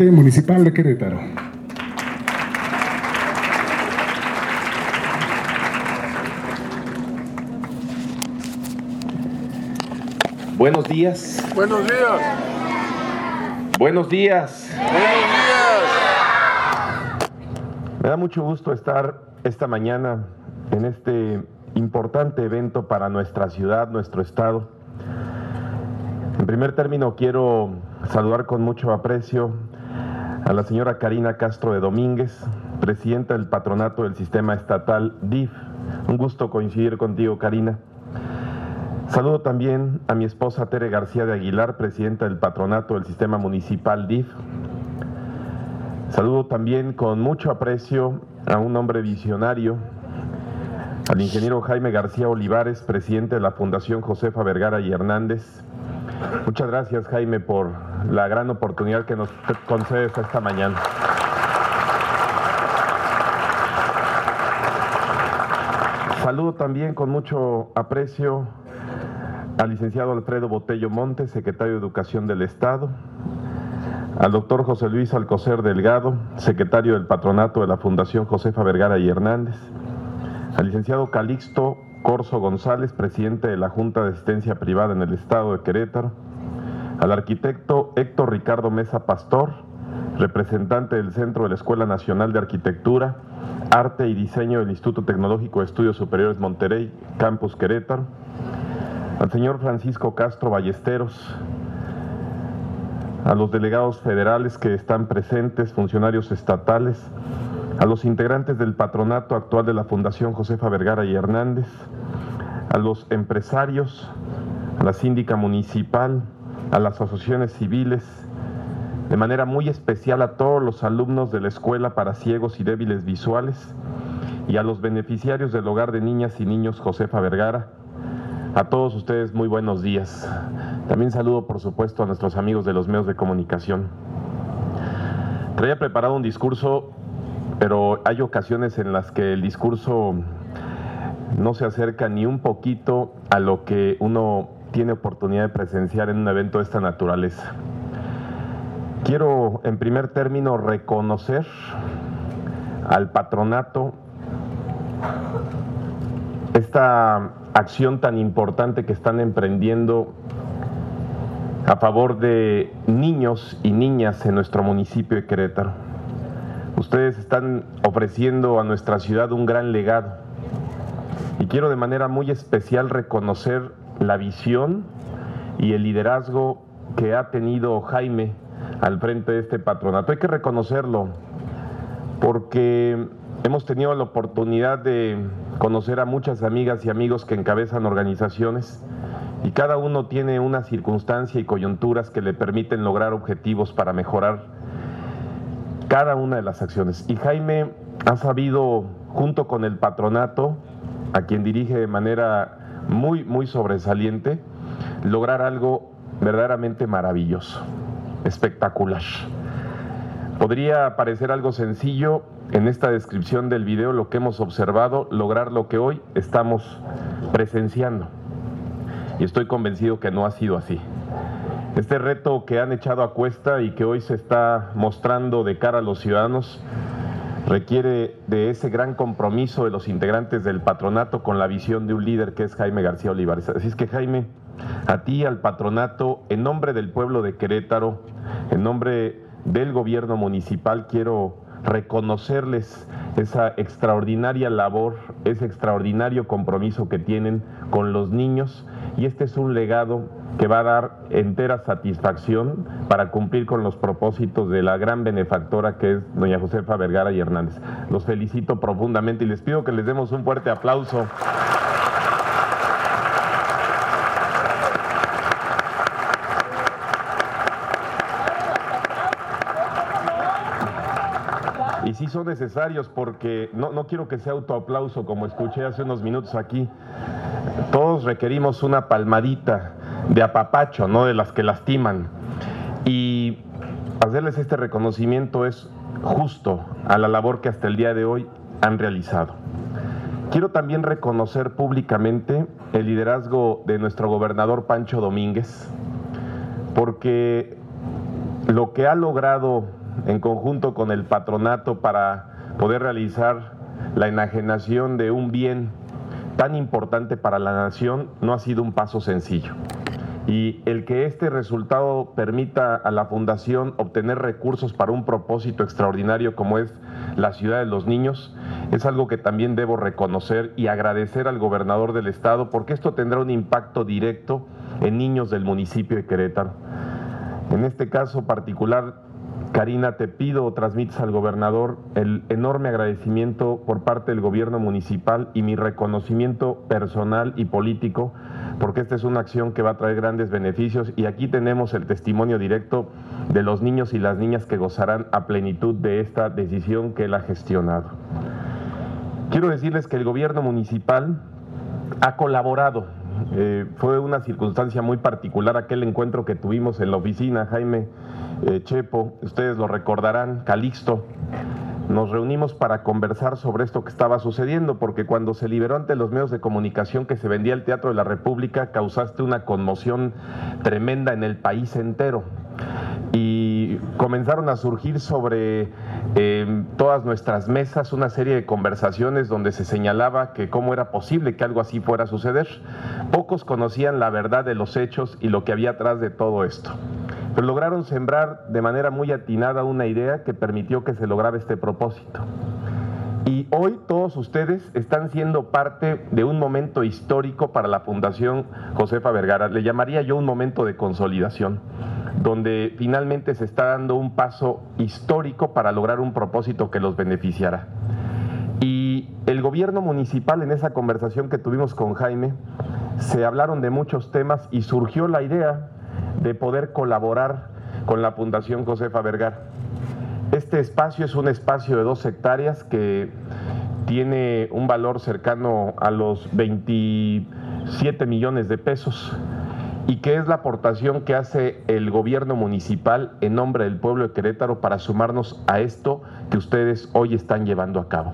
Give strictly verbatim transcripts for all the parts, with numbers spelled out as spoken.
presidente municipal de Querétaro. Buenos días. Buenos días. Buenos días. Buenos días. Me da mucho gusto estar esta mañana en este importante evento para nuestra ciudad, nuestro estado. En primer término, quiero saludar con mucho aprecio a la señora Karina Castro de Domínguez, presidenta del patronato del sistema estatal D I F. Un gusto coincidir contigo, Karina. Saludo también a mi esposa Tere García de Aguilar, presidenta del patronato del sistema municipal D I F. Saludo también con mucho aprecio a un hombre visionario, al ingeniero Jaime García Olivares, presidente de la Fundación Josefa Vergara y Hernández. Muchas gracias, Jaime, por la gran oportunidad que nos concedes esta mañana. Saludo también con mucho aprecio al licenciado Alfredo Botello Montes, secretario de Educación del Estado, al doctor José Luis Alcocer Delgado, secretario del patronato de la Fundación Josefa Vergara y Hernández, al licenciado Calixto Corso González, presidente de la Junta de Asistencia Privada en el Estado de Querétaro, al arquitecto Héctor Ricardo Mesa Pastor, representante del Centro de la Escuela Nacional de Arquitectura, Arte y Diseño del Instituto Tecnológico de Estudios Superiores Monterrey, Campus Querétaro, al señor Francisco Castro Ballesteros, a los delegados federales que están presentes, funcionarios estatales, a los integrantes del patronato actual de la Fundación Josefa Vergara y Hernández, a los empresarios, a la síndica municipal, a las asociaciones civiles, de manera muy especial a todos los alumnos de la Escuela para Ciegos y Débiles Visuales y a los beneficiarios del Hogar de Niñas y Niños Josefa Vergara. A todos ustedes, muy buenos días. También saludo, por supuesto, a nuestros amigos de los medios de comunicación. Traía preparado un discurso, pero hay ocasiones en las que el discurso no se acerca ni un poquito a lo que uno tiene oportunidad de presenciar en un evento de esta naturaleza. Quiero, en primer término, reconocer al patronato esta acción tan importante que están emprendiendo a favor de niños y niñas en nuestro municipio de Querétaro. Ustedes están ofreciendo a nuestra ciudad un gran legado y quiero de manera muy especial reconocer la visión y el liderazgo que ha tenido Jaime al frente de este patronato. Hay que reconocerlo porque hemos tenido la oportunidad de conocer a muchas amigas y amigos que encabezan organizaciones y cada uno tiene una circunstancia y coyunturas que le permiten lograr objetivos para mejorar cada una de las acciones. Y Jaime ha sabido, junto con el patronato, a quien dirige de manera muy, muy sobresaliente, lograr algo verdaderamente maravilloso, espectacular. Podría parecer algo sencillo en esta descripción del video, lo que hemos observado, lograr lo que hoy estamos presenciando. Y estoy convencido que no ha sido así. Este reto que han echado a cuesta y que hoy se está mostrando de cara a los ciudadanos requiere de ese gran compromiso de los integrantes del patronato con la visión de un líder que es Jaime García Olivares. Así es que, Jaime, a ti, al patronato, en nombre del pueblo de Querétaro, en nombre del gobierno municipal, quiero reconocerles esa extraordinaria labor, ese extraordinario compromiso que tienen con los niños, y este es un legado que va a dar entera satisfacción para cumplir con los propósitos de la gran benefactora que es doña Josefa Vergara y Hernández. Los felicito profundamente y les pido que les demos un fuerte aplauso. Y sí son necesarios porque no, no quiero que sea autoaplauso como escuché hace unos minutos aquí. Todos requerimos una palmadita de apapacho, no de las que lastiman. Y hacerles este reconocimiento es justo a la labor que hasta el día de hoy han realizado. Quiero también reconocer públicamente el liderazgo de nuestro gobernador Pancho Domínguez, porque lo que ha logrado en conjunto con el patronato para poder realizar la enajenación de un bien tan importante para la nación no ha sido un paso sencillo. Y el que este resultado permita a la Fundación obtener recursos para un propósito extraordinario como es la Ciudad de los Niños es algo que también debo reconocer y agradecer al gobernador del estado, porque esto tendrá un impacto directo en niños del municipio de Querétaro. En este caso particular, Karina, te pido o transmites al gobernador el enorme agradecimiento por parte del gobierno municipal y mi reconocimiento personal y político, porque esta es una acción que va a traer grandes beneficios y aquí tenemos el testimonio directo de los niños y las niñas que gozarán a plenitud de esta decisión que él ha gestionado. Quiero decirles que el gobierno municipal ha colaborado. Eh, fue una circunstancia muy particular aquel encuentro que tuvimos en la oficina, Jaime, eh, Chepo, ustedes lo recordarán, Calixto. Nos reunimos para conversar sobre esto que estaba sucediendo, porque cuando se liberó ante los medios de comunicación que se vendía el Teatro de la República, causaste una conmoción tremenda en el país entero. Y comenzaron a surgir sobre eh, todas nuestras mesas una serie de conversaciones donde se señalaba que cómo era posible que algo así fuera a suceder. Pocos conocían la verdad de los hechos y lo que había atrás de todo esto. Pero lograron sembrar de manera muy atinada una idea que permitió que se lograra este propósito. Y hoy todos ustedes están siendo parte de un momento histórico para la Fundación Josefa Vergara. Le llamaría yo un momento de consolidación, donde finalmente se está dando un paso histórico para lograr un propósito que los beneficiará. Y el gobierno municipal, en esa conversación que tuvimos con Jaime, se hablaron de muchos temas y surgió la idea de poder colaborar con la Fundación Josefa Vergara. Este espacio es un espacio de dos hectáreas que tiene un valor cercano a los veintisiete millones de pesos y que es la aportación que hace el gobierno municipal en nombre del pueblo de Querétaro para sumarnos a esto que ustedes hoy están llevando a cabo.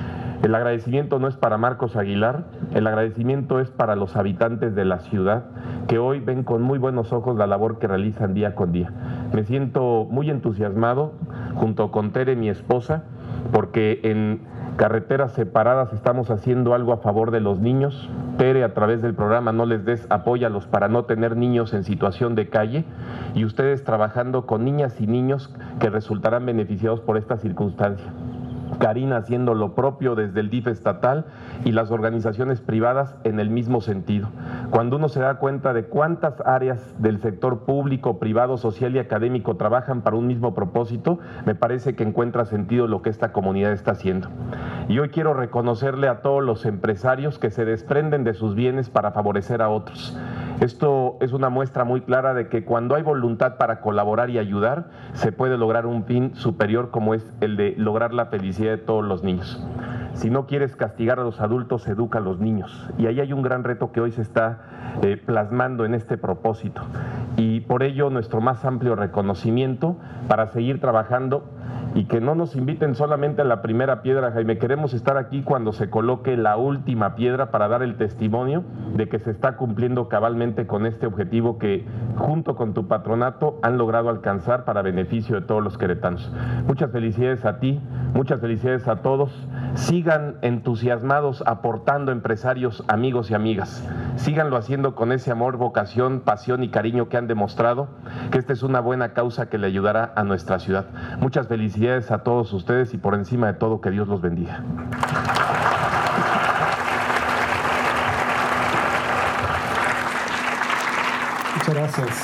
El agradecimiento no es para Marcos Aguilar, el agradecimiento es para los habitantes de la ciudad que hoy ven con muy buenos ojos la labor que realizan día con día. Me siento muy entusiasmado junto con Tere, mi esposa, porque en Carreteras Separadas estamos haciendo algo a favor de los niños. Tere, a través del programa No Les Des, apóyalos para no tener niños en situación de calle, y ustedes trabajando con niñas y niños que resultarán beneficiados por esta circunstancia. Karina haciendo lo propio desde el D I F estatal y las organizaciones privadas en el mismo sentido. Cuando uno se da cuenta de cuántas áreas del sector público, privado, social y académico trabajan para un mismo propósito, me parece que encuentra sentido lo que esta comunidad está haciendo. Y hoy quiero reconocerle a todos los empresarios que se desprenden de sus bienes para favorecer a otros. Esto es una muestra muy clara de que cuando hay voluntad para colaborar y ayudar, se puede lograr un fin superior como es el de lograr la felicidad de todos los niños. Si no quieres castigar a los adultos, educa a los niños. Y ahí hay un gran reto que hoy se está eh, plasmando en este propósito. Y por ello nuestro más amplio reconocimiento para seguir trabajando y que no nos inviten solamente a la primera piedra, Jaime. Queremos estar aquí cuando se coloque la última piedra para dar el testimonio de que se está cumpliendo cabalmente con este objetivo que junto con tu patronato han logrado alcanzar para beneficio de todos los queretanos. Muchas felicidades a ti, muchas felicidades a todos. Sigan entusiasmados aportando, empresarios, amigos y amigas. Síganlo haciendo con ese amor, vocación, pasión y cariño que han demostrado, que esta es una buena causa que le ayudará a nuestra ciudad. Muchas felicidades a todos ustedes y por encima de todo que Dios los bendiga. Muchas gracias.